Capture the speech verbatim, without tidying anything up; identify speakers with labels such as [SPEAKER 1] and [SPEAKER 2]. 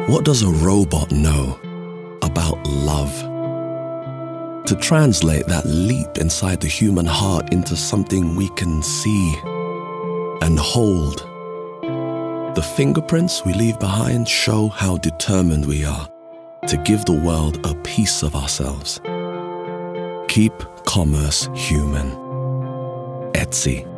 [SPEAKER 1] What does a robot know about love? To translate that leap inside the human heart into something we can see and hold. The fingerprints we leave behind show how determined we are to give the world a piece of ourselves. Keep commerce human. Etsy.